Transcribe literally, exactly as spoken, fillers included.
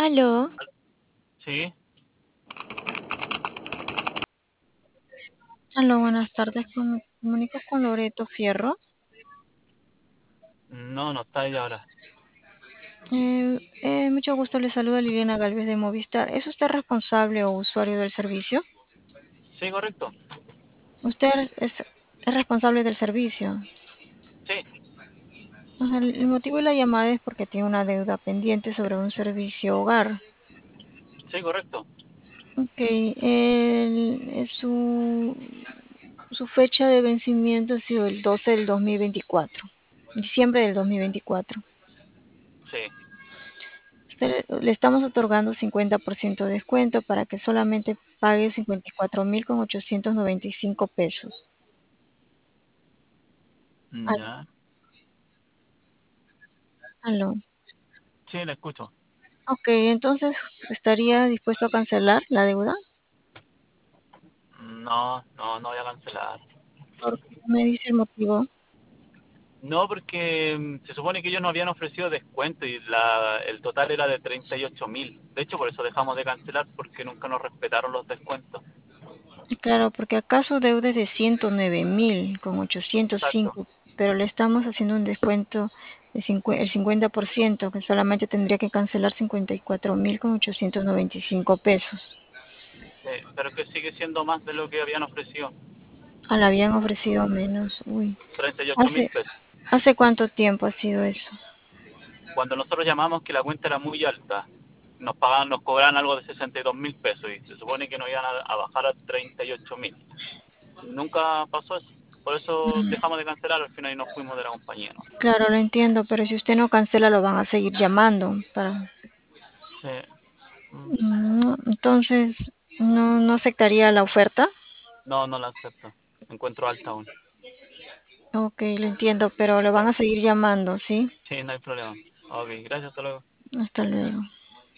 Aló, Sí, aló, buenas tardes. con- Comunico con Loreto Fierro. no, no está ella ahora. Eh, eh, mucho gusto, le saluda Liliana Galvez de Movistar. ¿Es usted responsable o usuario del servicio? Sí, correcto. Usted es, es responsable del servicio. Sí, Ajá, el el motivo de la llamada es porque tiene una deuda pendiente sobre un servicio hogar. sí, correcto. Ok, el- eh, su, su fecha de vencimiento ha sido el doce del dos mil veinticuatro, diciembre del dos mil veinticuatro. Sí. Usted- Le estamos otorgando cincuenta por ciento de descuento para que solamente pague cincuenta y cuatro mil con ochocientos noventa y cinco pesos. Mm, Al- ya. Aló. Sí, la escucho. Ok, entonces estaría dispuesto a cancelar la deuda. No, no, no voy a cancelar. Porque me dice el motivo. No, porque mm, se supone que ellos nos habían ofrecido descuento y la, el total era de treinta y ocho mil. De hecho, por eso dejamos de cancelar, porque nunca nos respetaron los descuentos. Claro, porque acá su deuda es de ciento nueve mil con ochocientos Exacto. cinco, pero le estamos haciendo un descuento de cincu- el cincuenta por ciento, que solamente tendría que cancelar cincuenta y cuatro mil con ochocientos noventa y cinco pesos. Sí, pero que sigue siendo más de lo que habían ofrecido. Ah, le habían ofrecido menos. Uy. treinta y ocho mil ¿Hace, pesos. hace cuánto tiempo ha sido eso? Cuando nosotros llamamos que la cuenta era muy alta, nos pagaban, nos cobraban algo de sesenta y dos mil pesos y se supone que nos iban a, a bajar a treinta y ocho mil. Nunca pasó eso. Por eso Mm, dejamos de cancelar al final y nos fuimos de la compañía, ¿no? claro, lo entiendo, pero si usted no cancela, lo van a seguir llamando para... Sí. Mm. Mm, entonces, ¿no, no aceptaría la oferta? No, no la acepto. Me encuentro alta aún. Ok, lo entiendo, pero lo Sí, van a seguir llamando, ¿sí? sí, no hay problema. Ok, gracias, hasta luego. Hasta luego.